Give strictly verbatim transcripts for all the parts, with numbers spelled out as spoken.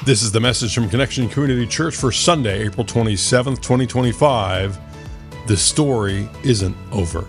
This is the message from Connection Community Church for Sunday, April twenty-seventh, twenty twenty-five. The story isn't over.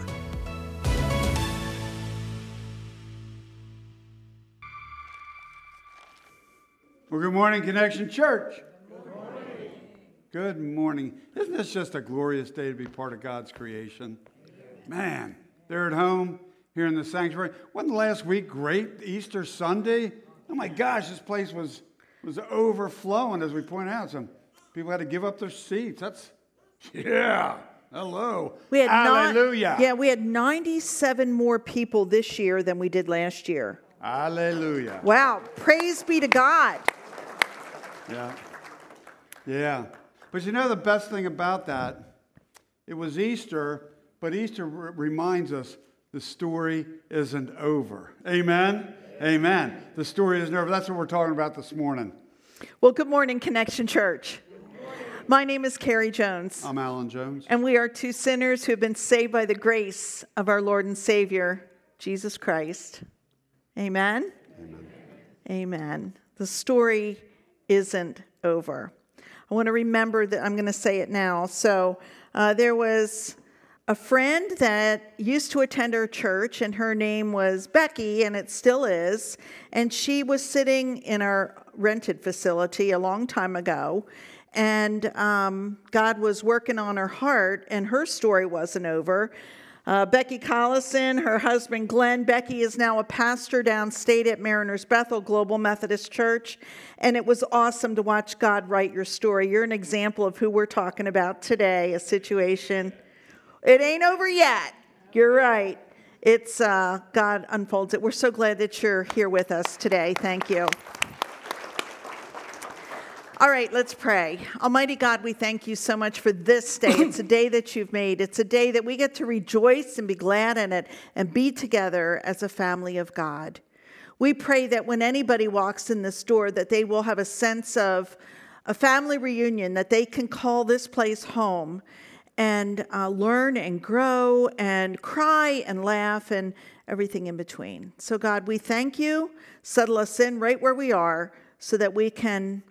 Well, good morning, Connection Church. Good morning. Good morning. Isn't this just a glorious day to be part of God's creation? Man, they're at home here in the sanctuary. Wasn't last week great? Easter Sunday? Oh my gosh, this place was was overflowing, as we pointed out. Some people had to give up their seats. That's, yeah, hello. We had Hallelujah. Not, yeah, we had ninety-seven more people this year than we did last year. Hallelujah. Wow, praise be to God. Yeah, yeah. But you know the best thing about that? It was Easter, but Easter r- reminds us the story isn't over. Amen? Amen. The story isn't over. That's what we're talking about this morning. Well, good morning, Connection Church. My name is Carrie Jones. I'm Alan Jones. And we are two sinners who have been saved by the grace of our Lord and Savior, Jesus Christ. Amen? Amen. Amen. The story isn't over. I want to remember that I'm going to say it now. So uh, there was a friend that used to attend our church, and her name was Becky, and it still is. And she was sitting in our rented facility a long time ago, and um, God was working on her heart, and her story wasn't over. Uh, Becky Collison, her husband Glenn. Becky is now a pastor downstate at Mariners Bethel Global Methodist Church, and it was awesome to watch God write your story. You're an example of who we're talking about today, a situation. It ain't over yet. You're right. It's uh, God unfolds it. We're so glad that you're here with us today. Thank you. All right, let's pray. Almighty God, we thank you so much for this day. It's a day that you've made. It's a day that we get to rejoice and be glad in it and be together as a family of God. We pray that when anybody walks in this door, that they will have a sense of a family reunion, that they can call this place home and uh, learn and grow and cry and laugh and everything in between. So God, we thank you. Settle us in right where we are so that we can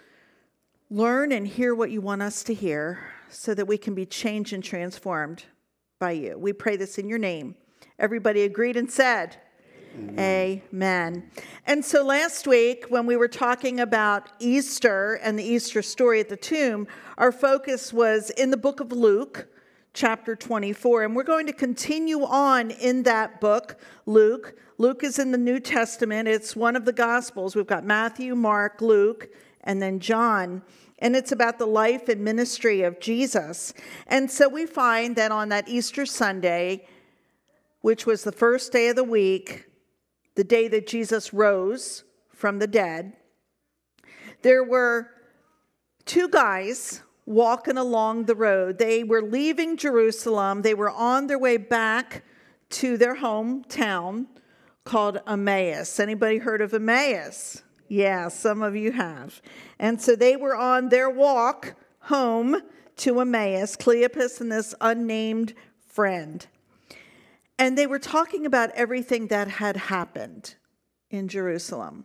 learn and hear what you want us to hear so that we can be changed and transformed by you. We pray this in your name. Everybody agreed and said, Amen. Amen. And so last week, when we were talking about Easter and the Easter story at the tomb, our focus was in the book of Luke, chapter twenty-four. And we're going to continue on in that book, Luke. Luke is in the New Testament. It's one of the Gospels. We've got Matthew, Mark, Luke, and then John. And it's about the life and ministry of Jesus. And so we find that on that Easter Sunday, which was the first day of the week, the day that Jesus rose from the dead, there were two guys walking along the road. They were leaving Jerusalem. They were on their way back to their hometown called Emmaus. Anybody heard of Emmaus? Yeah, some of you have. And so they were on their walk home to Emmaus, Cleopas and this unnamed friend. And they were talking about everything that had happened in Jerusalem.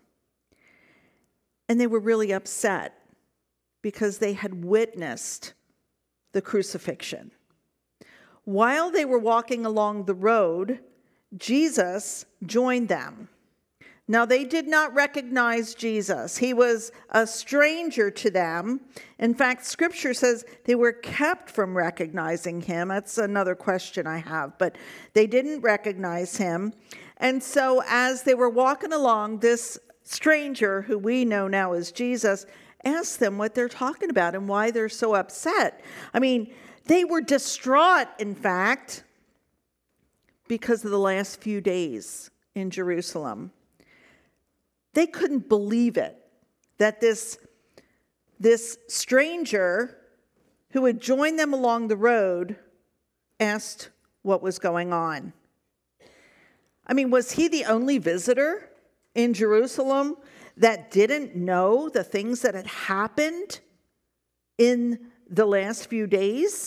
And they were really upset because they had witnessed the crucifixion. While they were walking along the road, Jesus joined them. Now, they did not recognize Jesus. He was a stranger to them. In fact, Scripture says they were kept from recognizing him. That's another question I have, but they didn't recognize him. And so as they were walking along, this stranger, who we know now as Jesus, asked them what they're talking about and why they're so upset. I mean, they were distraught, in fact, because of the last few days in Jerusalem. They couldn't believe it, that this, this stranger who had joined them along the road asked what was going on. I mean, was he the only visitor in Jerusalem that didn't know the things that had happened in the last few days?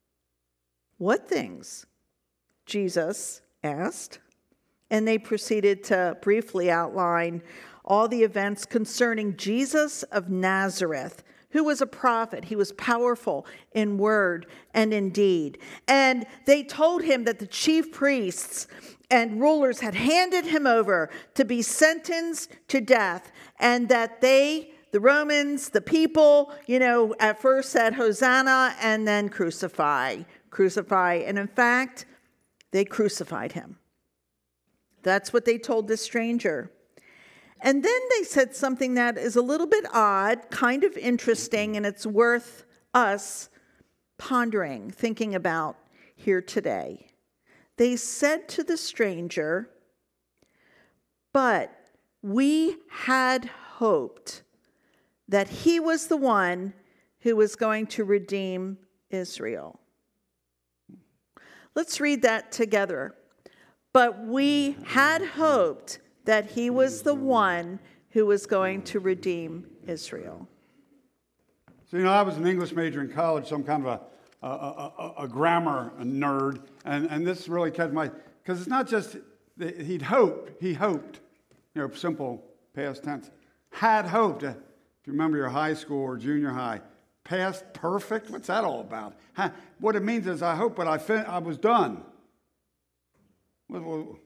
What things? Jesus asked. And they proceeded to briefly outline all the events concerning Jesus of Nazareth, who was a prophet. He was powerful in word and in deed. And they told him that the chief priests and rulers had handed him over to be sentenced to death, and that they, the Romans, the people, you know, at first said Hosanna and then crucify, crucify. And in fact, they crucified him. That's what they told this stranger. And then they said something that is a little bit odd, kind of interesting, and it's worth us pondering, thinking about here today. They said to the stranger, "But we had hoped that he was the one who was going to redeem Israel." Let's read that together. But we had hoped that he was the one who was going to redeem Israel. So, you know, I was an English major in college, some kind of a, a, a, a grammar nerd, and, and this really kept my, because it's not just, that he'd hoped, he hoped, you know, simple past tense. Had hoped, if you remember your high school or junior high, past perfect, what's that all about? What it means is I hope, but I, fin- I was done. Well, well,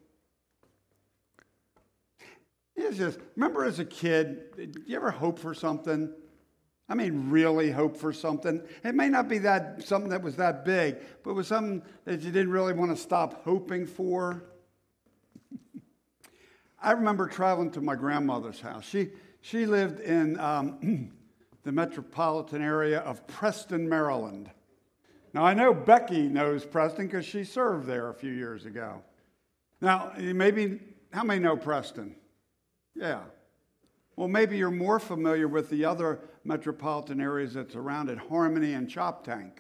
it's just, remember as a kid, did you ever hope for something? I mean, really hope for something. It may not be that something that was that big, but it was something that you didn't really want to stop hoping for. I remember traveling to my grandmother's house. She she lived in um, the metropolitan area of Preston, Maryland. Now, I know Becky knows Preston because she served there a few years ago. Now, maybe, how many know Preston? Yeah. Well, maybe you're more familiar with the other metropolitan areas that surround it, Harmony and Choptank.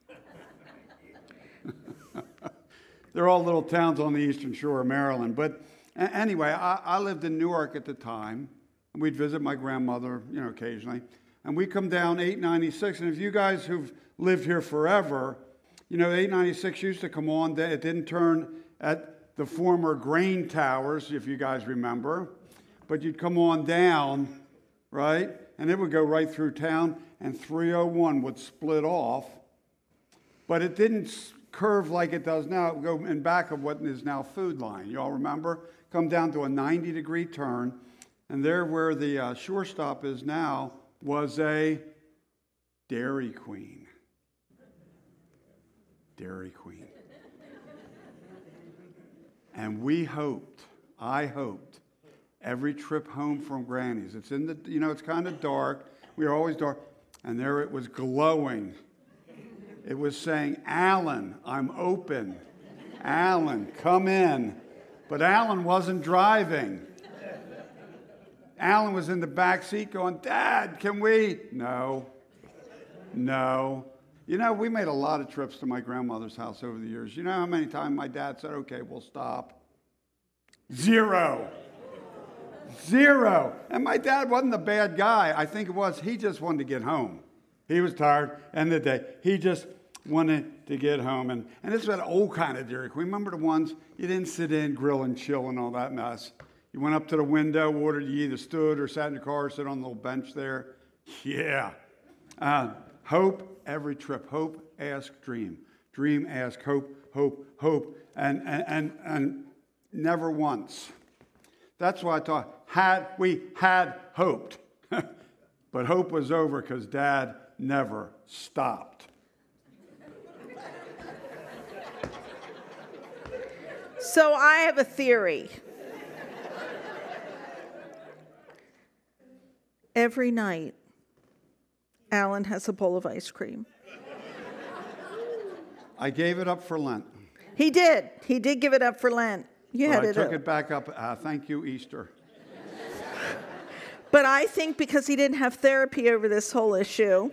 They're all little towns on the eastern shore of Maryland. But anyway, I, I lived in Newark at the time, and we'd visit my grandmother, you know, occasionally. And we come down eight ninety-six, and if you guys who've lived here forever, you know, eight ninety-six used to come on. It didn't turn at the former grain towers, if you guys remember. But you'd come on down, right? And it would go right through town, and three oh one would split off. But it didn't curve like it does now. It would go in back of what is now Food Line. You all remember? Come down to a ninety degree turn, and there where the uh, shore stop is now was a Dairy Queen. Dairy Queen. And we hoped, I hoped, every trip home from Granny's. It's in the, you know, it's kind of dark. We are always dark. And there it was glowing. It was saying, "Alan, I'm open. Alan, come in." But Alan wasn't driving. Alan was in the back seat going, "Dad, can we?" No. No. You know, we made a lot of trips to my grandmother's house over the years. You know how many times my dad said, "Okay, we'll stop"? Zero. Zero. And my dad wasn't a bad guy. I think it was, he just wanted to get home. He was tired, end of the day. He just wanted to get home. And, and this was an old kind of Dairy Queen. Remember the ones you didn't sit in, grill and chill and all that mess? You went up to the window, ordered, you either stood or sat in your car or sit on the little bench there. Yeah. Uh, hope every trip. Hope, ask, dream. Dream, ask, hope, hope, hope. And, and, and, and never once. That's why I thought, had we had hoped. But hope was over because Dad never stopped. So I have a theory. Every night, Alan has a bowl of ice cream. I gave it up for Lent. He did. He did give it up for Lent. You But had I it took up. it back up. Uh, thank you, Easter. But I think because he didn't have therapy over this whole issue,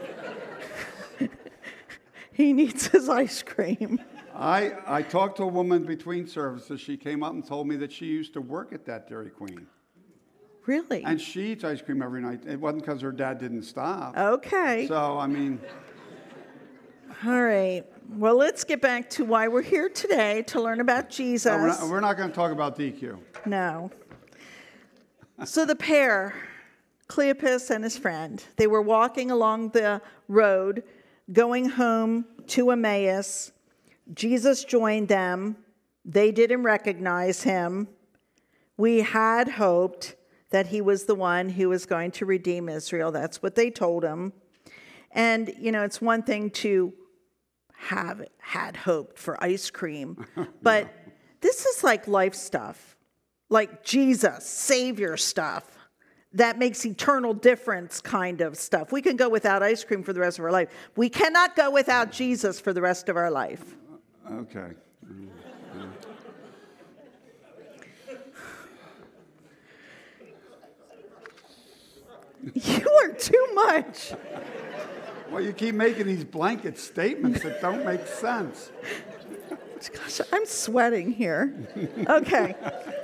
he needs his ice cream. I, I talked to a woman between services. She came up and told me that she used to work at that Dairy Queen. Really? And she eats ice cream every night. It wasn't because her dad didn't stop. Okay. So, I mean... All right. Well, let's get back to why we're here today, to learn about Jesus. No, we're not, we're not going to talk about D Q. No. So the pair, Cleopas and his friend, they were walking along the road, going home to Emmaus. Jesus joined them. They didn't recognize him. We had hoped that he was the one who was going to redeem Israel. That's what they told him. And, you know, it's one thing to have had hoped for ice cream, but this is like life stuff, like Jesus, Savior stuff. That makes eternal difference kind of stuff. We can go without ice cream for the rest of our life. We cannot go without Jesus for the rest of our life. Okay. You are too much. Well, you keep making these blanket statements that don't make sense. Gosh, I'm sweating here. Okay.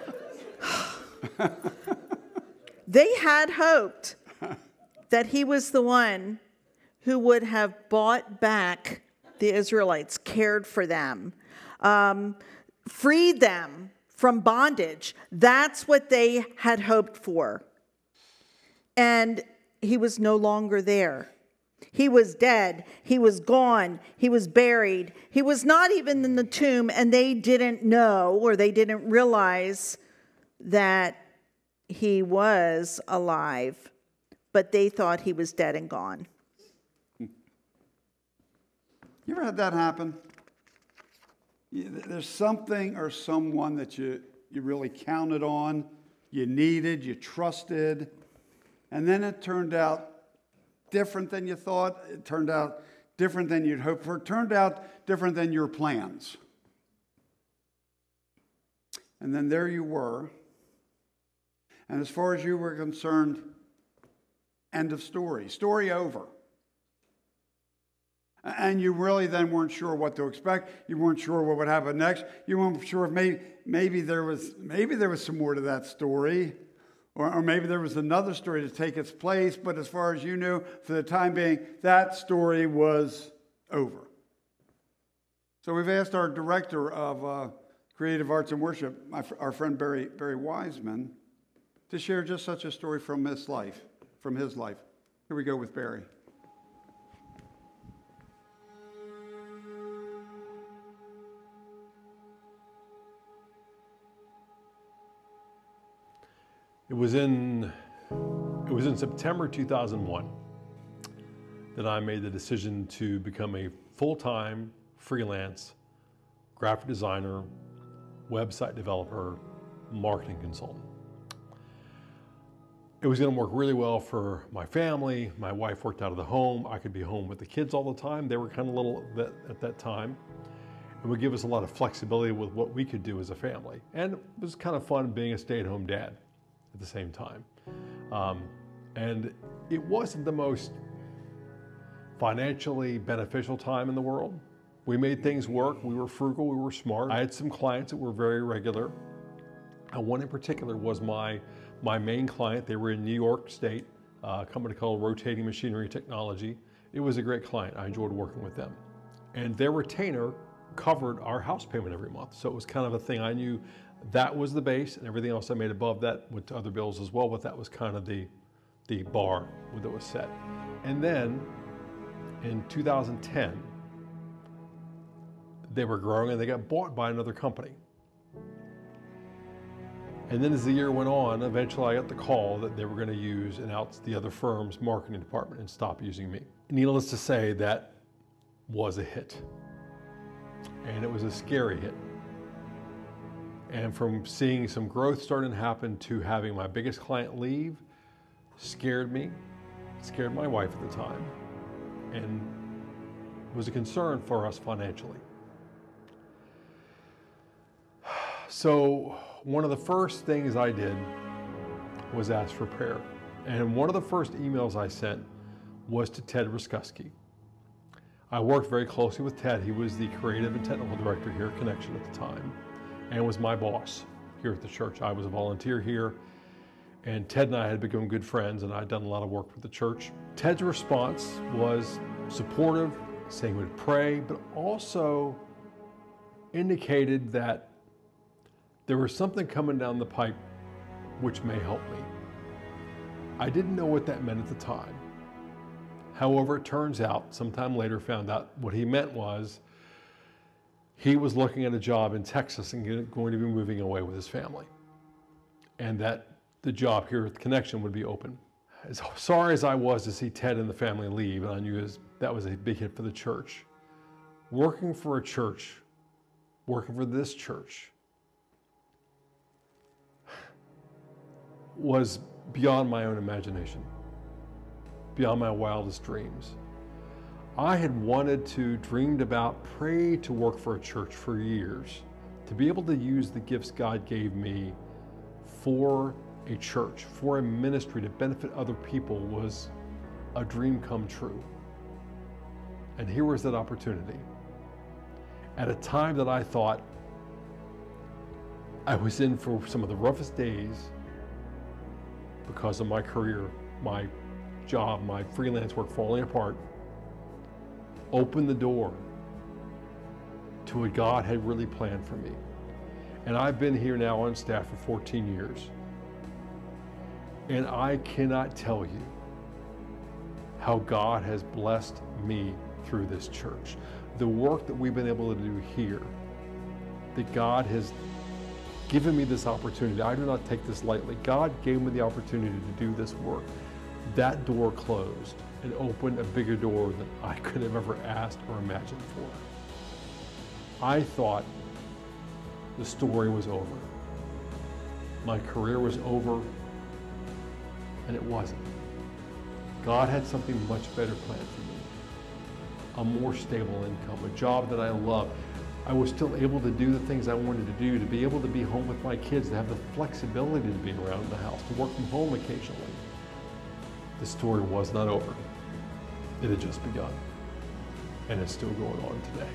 They had hoped that he was the one who would have bought back the Israelites, cared for them, um, freed them from bondage. That's what they had hoped for. And he was no longer there. He was dead. He was gone. He was buried. He was not even in the tomb, and they didn't know or they didn't realize that he was alive, but they thought he was dead and gone. You ever had that happen? There's something or someone that you, you really counted on, you needed, you trusted, and then it turned out different than you thought. It turned out different than you'd hoped for. It turned out different than your plans. And then there you were. And as far as you were concerned, end of story. Story over. And you really then weren't sure what to expect. You weren't sure what would happen next. You weren't sure if maybe, maybe, there, was, maybe there was some more to that story. Or, or maybe there was another story to take its place. But as far as you knew, for the time being, that story was over. So we've asked our director of uh, Creative Arts and Worship, my, our friend Barry, Barry Wiseman, to share just such a story from his life, from his life. Here we go with Barry. It was in it was in September two thousand one that I made the decision to become a full-time freelance graphic designer, website developer, marketing consultant. It was going to work really well for my family. My wife worked out of the home. I could be home with the kids all the time. They were kind of little at that time. It would give us a lot of flexibility with what we could do as a family. And it was kind of fun being a stay-at-home dad at the same time. Um, and it wasn't the most financially beneficial time in the world. We made things work. We were frugal. We were smart. I had some clients that were very regular. And one in particular was my, my main client. They were in New York State, uh, a company called Rotating Machinery Technology. It was a great client. I enjoyed working with them. And their retainer covered our house payment every month. So it was kind of a thing I knew that was the base, and everything else I made above that went to other bills as well, but that was kind of the, the bar that was set. And then in two thousand ten, they were growing and they got bought by another company. And then as the year went on, eventually I got the call that they were going to use and out the other firm's marketing department and stop using me. Needless to say, that was a hit. And it was a scary hit. And from seeing some growth starting to happen to having my biggest client leave scared me, scared my wife at the time, and was a concern for us financially. So one of the first things I did was ask for prayer. And one of the first emails I sent was to Ted Ruskusky. I worked very closely with Ted. He was the creative and technical director here at Connection at the time, and was my boss here at the church. I was a volunteer here, and Ted and I had become good friends, and I'd done a lot of work with the church. Ted's response was supportive, saying he would pray, but also indicated that there was something coming down the pipe which may help me. I didn't know what that meant at the time. However, it turns out, sometime later found out what he meant was he was looking at a job in Texas and going to be moving away with his family. And that the job here at the Connection would be open. As sorry as I was to see Ted and the family leave, and I knew his, that was a big hit for the church, working for a church, working for this church, was beyond my own imagination, beyond my wildest dreams. I had wanted to, dreamed about, prayed to work for a church for years, to be able to use the gifts God gave me for a church, for a ministry to benefit other people was a dream come true. And here was that opportunity. At a time that I thought I was in for some of the roughest days because of my career, my job, my freelance work falling apart, opened the door to what God had really planned for me. And I've been here now on staff for fourteen years. And I cannot tell you how God has blessed me through this church. The work that we've been able to do here, that God has given me this opportunity. I do not take this lightly. God gave me the opportunity to do this work. That door closed and opened a bigger door than I could have ever asked or imagined for. I thought the story was over. My career was over, and it wasn't. God had something much better planned for me. A more stable income, a job that I love. I was still able to do the things I wanted to do, to be able to be home with my kids, to have the flexibility to be around the house, to work from home occasionally. The story was not over. It had just begun, and it's still going on today.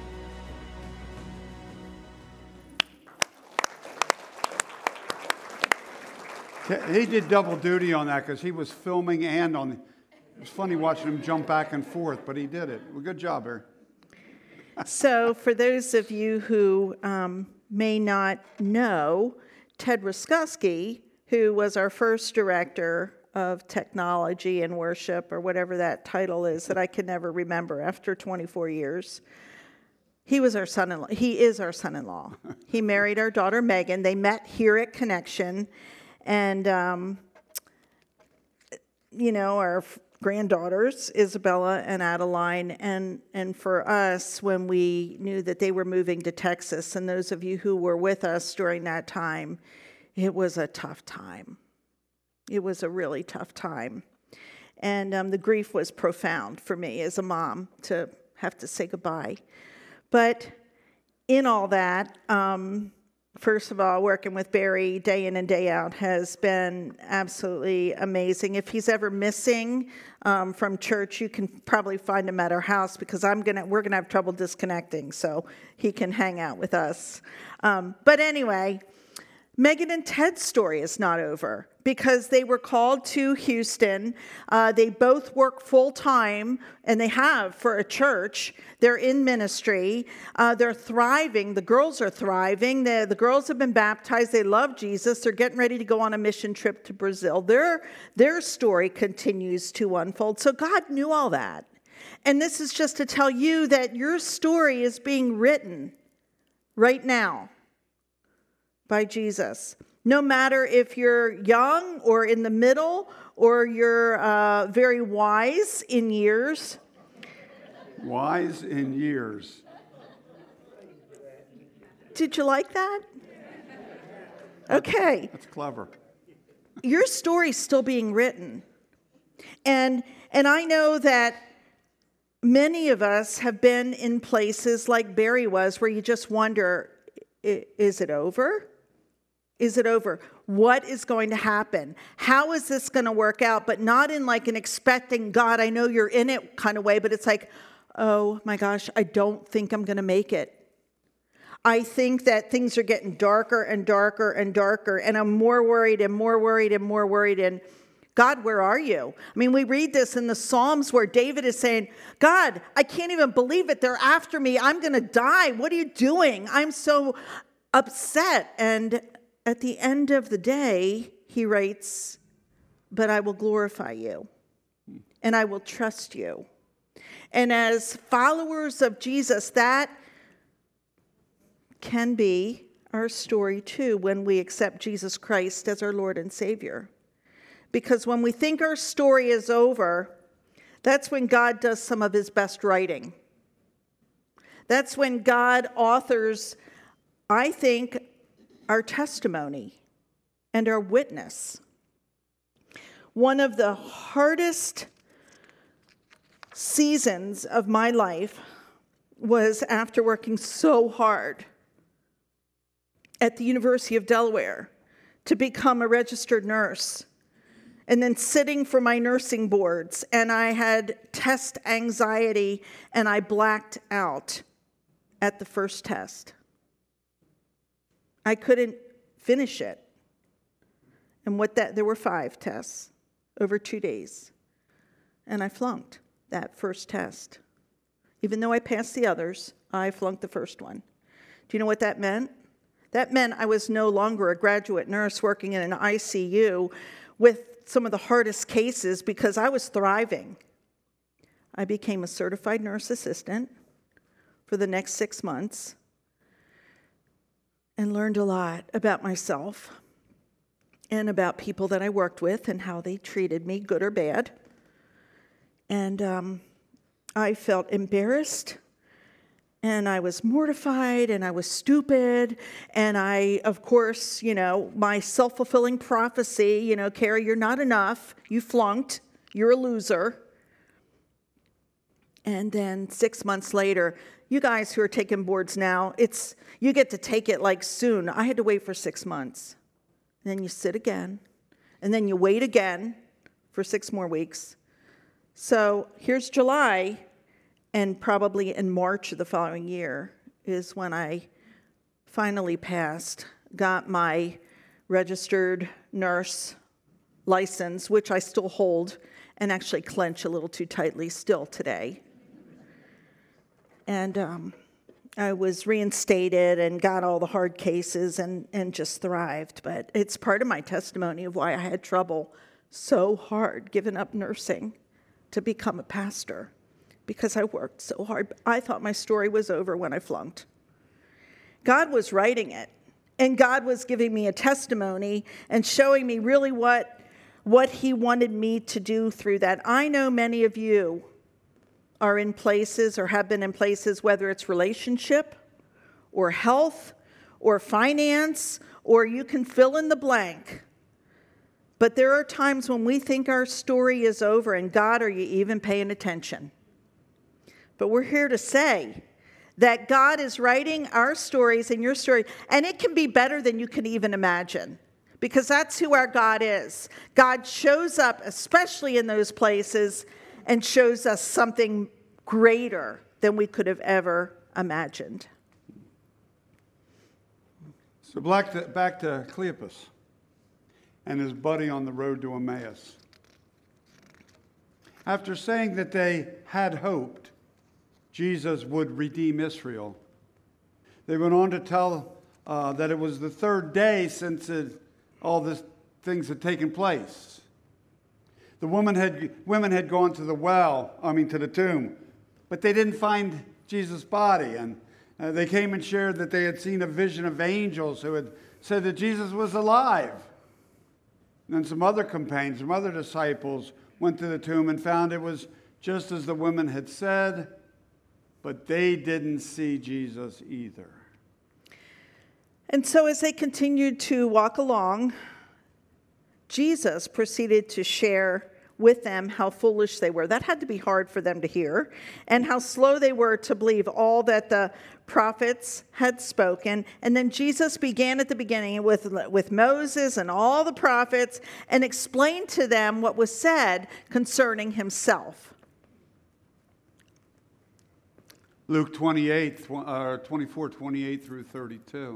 He did double duty on that because he was filming and on. It was funny watching him jump back and forth, but he did it. Well, good job, Barry. So for those of you who um, may not know, Ted Ruskowski, who was our first director of technology and worship, or whatever that title is that I can never remember after twenty-four years, he was our son-in-law. He is our son-in-law. He married our daughter, Megan. They met here at Connection. And, um, you know, our granddaughters, Isabella and Adeline, and, and for us, when we knew that they were moving to Texas, and those of you who were with us during that time, it was a tough time. It was a really tough time. And um, the grief was profound for me as a mom to have to say goodbye. But in all that, um, first of all, working with Barry day in and day out has been absolutely amazing. If he's ever missing um, from church, you can probably find him at our house because I'm gonna we're gonna have trouble disconnecting, so he can hang out with us. Um, but anyway, Megan and Ted's story is not over because they were called to Houston. Uh, they both work full-time, and they have for a church. They're in ministry. Uh, they're thriving. The girls are thriving. The, the girls have been baptized. They love Jesus. They're getting ready to go on a mission trip to Brazil. Their, their story continues to unfold. So God knew all that. And this is just to tell you that your story is being written right now by Jesus. No matter if you're young or in the middle or you're uh, very wise in years. Wise in years. Did you like that? Okay. That's clever. Your story's still being written. And and I know that many of us have been in places like Barry was where you just wonder, is it over? Is it over? What is going to happen? How is this going to work out? But not in like an expecting, God, I know you're in it kind of way, but it's like, oh my gosh, I don't think I'm going to make it. I think that things are getting darker and darker and darker, and I'm more worried and more worried and more worried. And God, where are you? I mean, we read this in the Psalms where David is saying, God, I can't even believe it. They're after me. I'm going to die. What are you doing? I'm so upset. And at the end of the day, he writes, but I will glorify you, and I will trust you. And as followers of Jesus, that can be our story too when we accept Jesus Christ as our Lord and Savior. Because when we think our story is over, that's when God does some of his best writing. That's when God authors, I think, our testimony and our witness. One of the hardest seasons of my life was after working so hard at the University of Delaware to become a registered nurse, and then sitting for my nursing boards, and I had test anxiety, and I blacked out at the first test. I couldn't finish it. And what that there were five tests over two days. And I flunked that first test. Even though I passed the others, I flunked the first one. Do you know what that meant? That meant I was no longer a graduate nurse working in an I C U with some of the hardest cases because I was thriving. I became a certified nurse assistant for the next six months and learned a lot about myself and about people that I worked with and how they treated me, good or bad. And um, I felt embarrassed, and I was mortified, and I was stupid, and I, of course, you know, my self-fulfilling prophecy, you know, Carrie, you're not enough, you flunked, you're a loser. And then six months later, you guys who are taking boards now, it's you get to take it like soon. I had to wait for six months. And then you sit again, and then you wait again for six more weeks. So here's July, and probably in March of the following year is when I finally passed, got my registered nurse license, which I still hold and actually clench a little too tightly still today. And um, I was reinstated and got all the hard cases and, and just thrived. But it's part of my testimony of why I had trouble so hard giving up nursing to become a pastor, because I worked so hard. I thought my story was over when I flunked. God was writing it, and God was giving me a testimony and showing me really what, what he wanted me to do through that. I know many of you are in places or have been in places, whether it's relationship or health or finance, or you can fill in the blank. But there are times when we think our story is over, and God, are you even paying attention? But we're here to say that God is writing our stories and your story, and it can be better than you can even imagine, because that's who our God is. God shows up, especially in those places, and shows us something greater than we could have ever imagined. So back to, back to Cleopas and his buddy on the road to Emmaus. After saying that they had hoped Jesus would redeem Israel, they went on to tell uh, that it was the third day since it, all these things had taken place. The woman had, women had gone to the well, I mean to the tomb, but they didn't find Jesus' body. And uh, they came and shared that they had seen a vision of angels who had said that Jesus was alive. And then some other companions, some other disciples went to the tomb and found it was just as the women had said, but they didn't see Jesus either. And so as they continued to walk along, Jesus proceeded to share with them how foolish they were. That had to be hard for them to hear, and how slow they were to believe all that the prophets had spoken. And then Jesus began at the beginning with, with Moses and all the prophets and explained to them what was said concerning himself. Luke twenty-eight, uh, twenty-four, twenty-eight through thirty-two.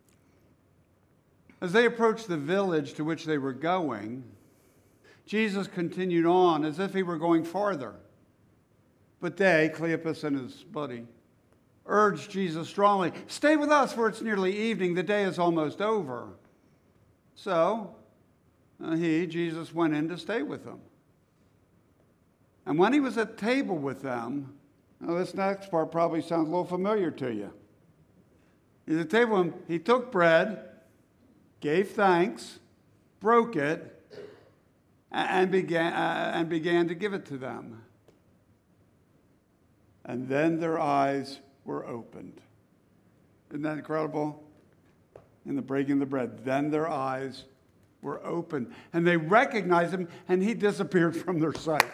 As they approached the village to which they were going, Jesus continued on as if he were going farther. But they, Cleopas and his buddy, urged Jesus strongly, "Stay with us, for it's nearly evening. The day is almost over." So uh, he, Jesus, went in to stay with them. And when he was at table with them, now this next part probably sounds a little familiar to you. He's at table with them, he took bread, gave thanks, broke it, and began, uh, and began to give it to them. And then their eyes were opened. Isn't that incredible? In the breaking of the bread, then their eyes were opened. And they recognized him, and he disappeared from their sight.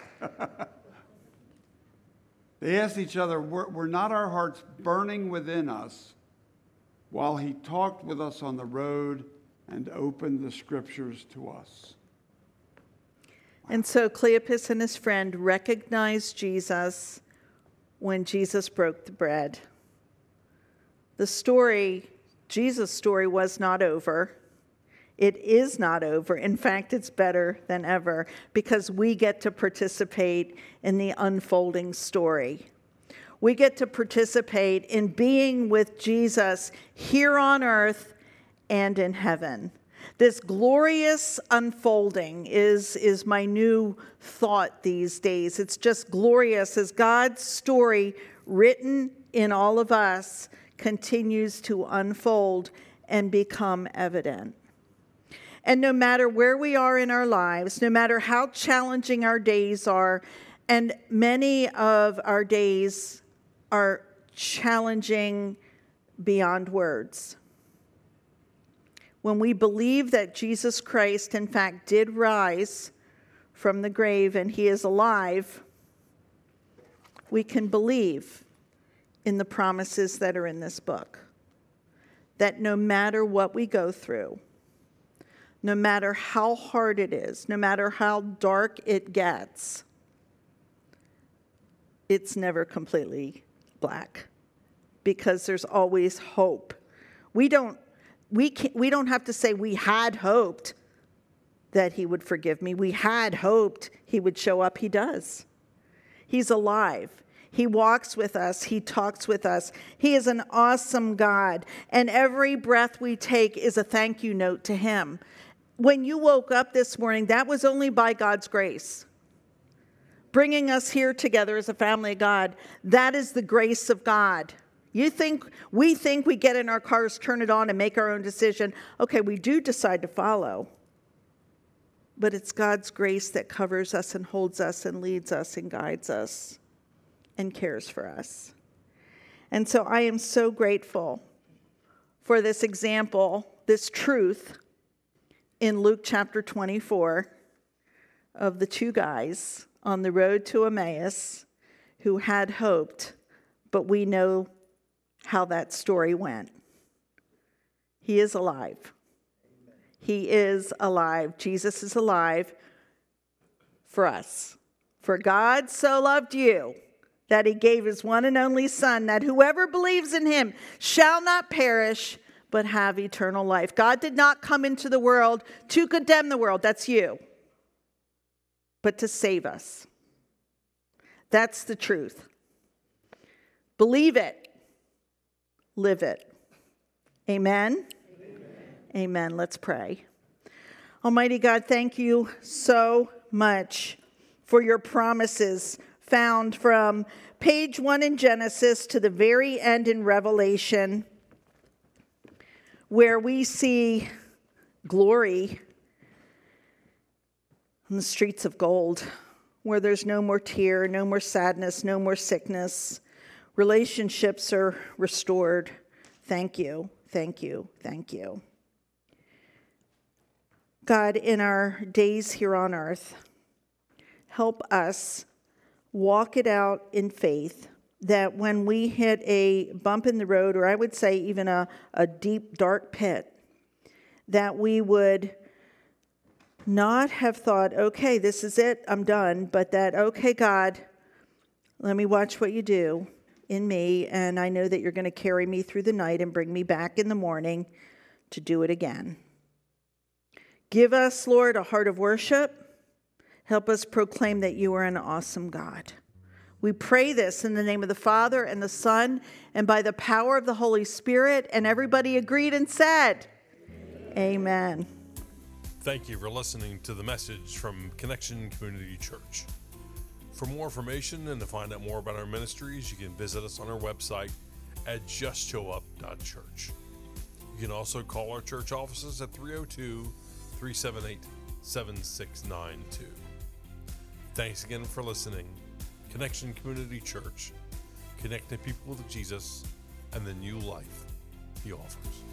They asked each other, were, were not our hearts burning within us while he talked with us on the road and opened the scriptures to us? And so Cleopas and his friend recognized Jesus when Jesus broke the bread. The story, Jesus' story, was not over. It is not over. In fact, it's better than ever because we get to participate in the unfolding story. We get to participate in being with Jesus here on earth and in heaven. This glorious unfolding is, is my new thought these days. It's just glorious as God's story written in all of us continues to unfold and become evident. And no matter where we are in our lives, no matter how challenging our days are, and many of our days are challenging beyond words. When we believe that Jesus Christ, in fact, did rise from the grave and he is alive, we can believe in the promises that are in this book. That no matter what we go through, no matter how hard it is, no matter how dark it gets, it's never completely black because there's always hope. We don't we can't, we don't have to say we had hoped that he would forgive me. We had hoped he would show up. He does. He's alive. He walks with us. He talks with us. He is an awesome God. And every breath we take is a thank you note to him. When you woke up this morning, that was only by God's grace. Bringing us here together as a family of God, that is the grace of God. You think, we think we get in our cars, turn it on, and make our own decision. Okay, we do decide to follow. But it's God's grace that covers us and holds us and leads us and guides us and cares for us. And so I am so grateful for this example, this truth in Luke chapter twenty-four of the two guys on the road to Emmaus who had hoped, but we know how that story went. He is alive. He is alive. Jesus is alive for us. For God so loved you that he gave his one and only Son, that whoever believes in him shall not perish, but have eternal life. God did not come into the world to condemn the world. That's you. But to save us. That's the truth. Believe it. Live it. Amen? Amen. Amen. Let's pray. Almighty God, thank you so much for your promises found from page one in Genesis to the very end in Revelation, where we see glory on the streets of gold, where there's no more tear, no more sadness, no more sickness. Relationships are restored. Thank you, thank you, thank you. God, in our days here on earth, help us walk it out in faith, that when we hit a bump in the road, or I would say even a, a deep, dark pit, that we would not have thought, okay, this is it, I'm done, but that, okay, God, let me watch what you do in me, and I know that you're going to carry me through the night and bring me back in the morning to do it again. Give us, Lord, a heart of worship. Help us proclaim that you are an awesome God. We pray this in the name of the Father and the Son and by the power of the Holy Spirit. And everybody agreed and said, Amen. Amen. Thank you for listening to the message from Connection Community Church. For more information and to find out more about our ministries, you can visit us on our website at just show up dot church. You can also call our church offices at three oh two, three seven eight, seven six nine two. Thanks again for listening. Connection Community Church, connecting people with Jesus and the new life he offers.